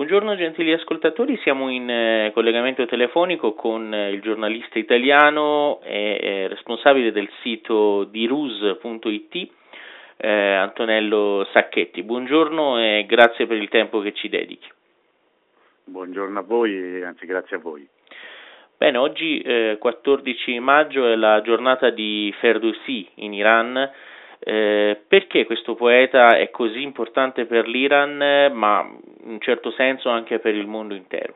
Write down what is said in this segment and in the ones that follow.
Buongiorno gentili ascoltatori, siamo in collegamento telefonico con il giornalista italiano e responsabile del sito dirus.it, Antonello Sacchetti. Buongiorno e grazie per il tempo che ci dedichi. Buongiorno a voi, anzi grazie a voi. Bene, oggi 14 maggio è la giornata di Ferdowsi in Iran. Perché questo poeta è così importante per l'Iran, ma in un certo senso anche per il mondo intero?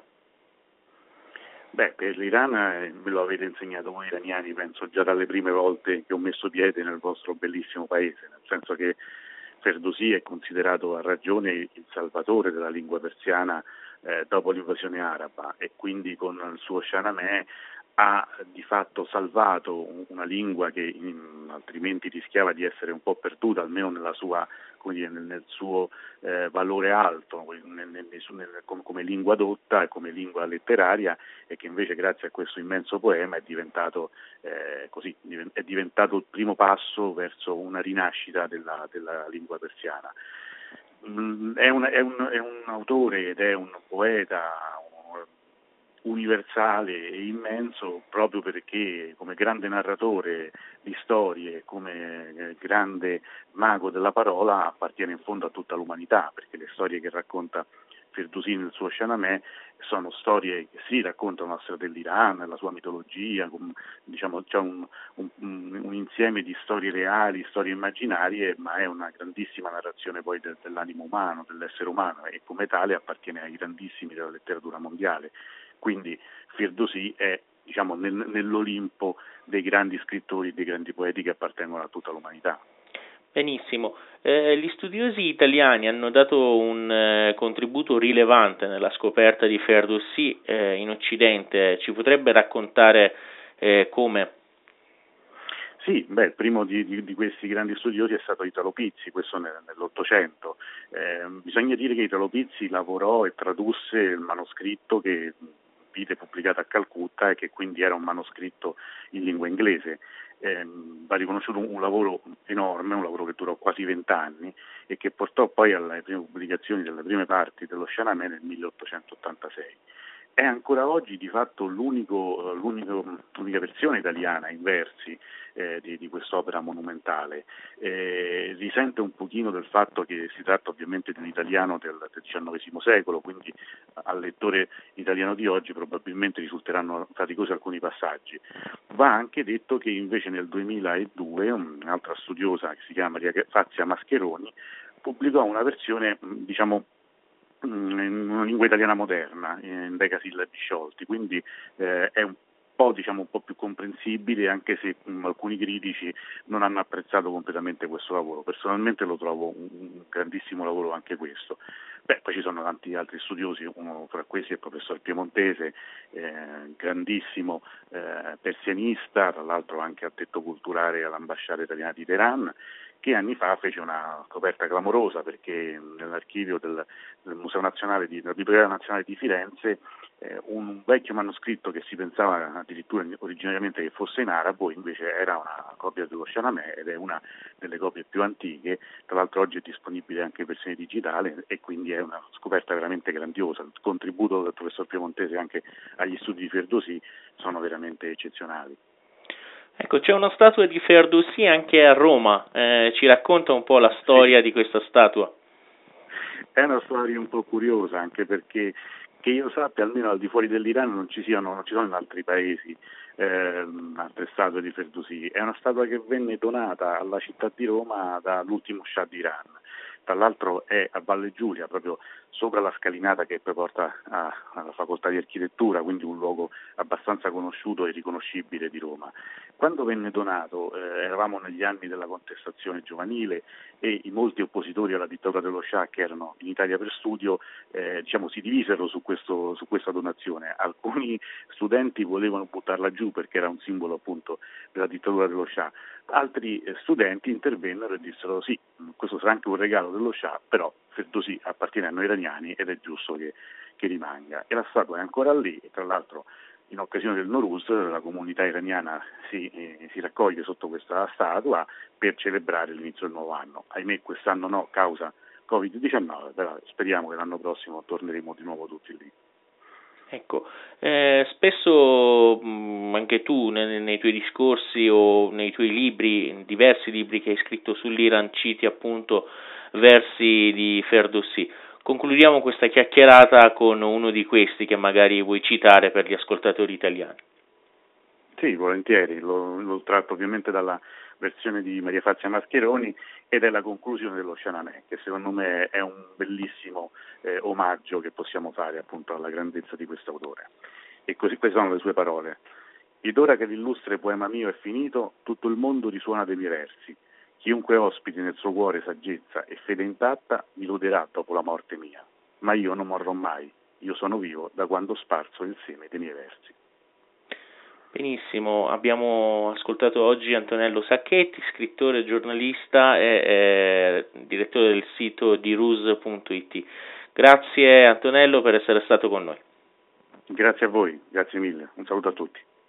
Beh, per l'Iran me lo avete insegnato voi iraniani, penso già dalle prime volte che ho messo piede nel vostro bellissimo paese, nel senso che Ferdowsi è considerato a ragione il salvatore della lingua persiana dopo l'invasione araba e quindi con il suo Shahnameh ha di fatto salvato una lingua che altrimenti rischiava di essere un po' perduta, almeno nella sua, come dire, nel suo valore alto, come lingua dotta e come lingua letteraria, e che invece grazie a questo immenso poema è diventato è diventato il primo passo verso una rinascita della lingua persiana. È un autore ed è un poeta universale e immenso proprio perché come grande narratore di storie, come grande mago della parola appartiene in fondo a tutta l'umanità, perché le storie che racconta Ferdowsi nel suo Shahnameh sono storie che sì, raccontano la storia dell'Iran, la sua mitologia, diciamo c'è un insieme di storie reali, storie immaginarie, ma è una grandissima narrazione poi dell'animo umano, dell'essere umano, e come tale appartiene ai grandissimi della letteratura mondiale. Quindi Ferdowsi è, diciamo, nell'Olimpo dei grandi scrittori, dei grandi poeti che appartengono a tutta l'umanità. Benissimo. Gli studiosi italiani hanno dato un contributo rilevante nella scoperta di Ferdowsi in Occidente. Ci potrebbe raccontare come? Sì, il primo di questi grandi studiosi è stato Italo Pizzi, questo nell'Ottocento. Bisogna dire che Italo Pizzi lavorò e tradusse il manoscritto che vide pubblicato a Calcutta e che quindi era un manoscritto in lingua inglese. Va riconosciuto un lavoro enorme, un lavoro che durò quasi 20 anni e che portò poi alle prime pubblicazioni delle prime parti dello Shahnameh nel 1886. È ancora oggi di fatto l'unica versione italiana in versi di quest'opera monumentale. Risente un pochino del fatto che si tratta ovviamente di un italiano del XIX secolo, quindi al lettore italiano di oggi probabilmente risulteranno faticosi alcuni passaggi. Va anche detto che invece nel 2002 un'altra studiosa che si chiama Maria Fazia Mascheroni pubblicò una versione, diciamo, in una lingua italiana moderna, in decasillabi sciolti, quindi è un po' più comprensibile, anche se alcuni critici non hanno apprezzato completamente questo lavoro. Personalmente lo trovo un grandissimo lavoro anche questo. Poi ci sono tanti altri studiosi, uno fra questi è il professor Piemontese, grandissimo persianista, tra l'altro anche addetto culturale all'ambasciata italiana di Teheran, che anni fa fece una scoperta clamorosa perché nell'archivio del Museo Nazionale della Biblioteca Nazionale di Firenze un vecchio manoscritto che si pensava addirittura originariamente che fosse in arabo, invece era una copia dello Shahnameh ed è una delle copie più antiche, tra l'altro oggi è disponibile anche in versione digitale e quindi è una scoperta veramente grandiosa. Il contributo del professor Piemontese anche agli studi di Ferdowsi sono veramente eccezionali. Ecco, c'è una statua di Ferdowsi anche a Roma, ci racconta un po' la storia Sì. di questa statua? È una storia un po' curiosa, anche perché che io sappia, almeno al di fuori dell'Iran non ci sono in altri paesi altre statue di Ferdowsi. È una statua che venne donata alla città di Roma dall'ultimo Shah d'Iran. Tra l'altro è a Valle Giulia, proprio sopra la scalinata che poi porta alla facoltà di architettura, quindi un luogo abbastanza conosciuto e riconoscibile di Roma. Quando venne donato eravamo negli anni della contestazione giovanile e i molti oppositori alla dittatura dello Shah che erano in Italia per studio si divisero su questa donazione. Alcuni studenti volevano buttarla giù perché era un simbolo appunto della dittatura dello Shah, altri studenti intervennero e dissero sì, questo sarà anche un regalo dello Shah, però Ferdowsi appartiene a noi iraniani ed è giusto che rimanga. E la statua è ancora lì, e tra l'altro in occasione del Nowruz la comunità iraniana si raccoglie sotto questa statua per celebrare l'inizio del nuovo anno. Ahimè quest'anno no, causa Covid-19, però speriamo che l'anno prossimo torneremo di nuovo tutti lì. Ecco, spesso anche tu nei tuoi discorsi o nei tuoi libri, diversi libri che hai scritto sull'Iran, citi appunto versi di Ferdowsi. Concludiamo questa chiacchierata con uno di questi che magari vuoi citare per gli ascoltatori italiani. Sì, volentieri, lo tratto ovviamente dalla versione di Maria Fazia Mascheroni e della conclusione dello Shananè, che secondo me è un bellissimo omaggio che possiamo fare appunto alla grandezza di questo autore. E così queste sono le sue parole. Ed ora che l'illustre poema mio è finito, tutto il mondo risuona dei miei versi. Chiunque ospiti nel suo cuore saggezza e fede intatta mi loderà dopo la morte mia. Ma io non morrò mai, io sono vivo da quando ho sparso il seme dei miei versi. Benissimo, abbiamo ascoltato oggi Antonello Sacchetti, scrittore, giornalista e direttore del sito di rus.it. Grazie Antonello per essere stato con noi. Grazie a voi, grazie mille, un saluto a tutti.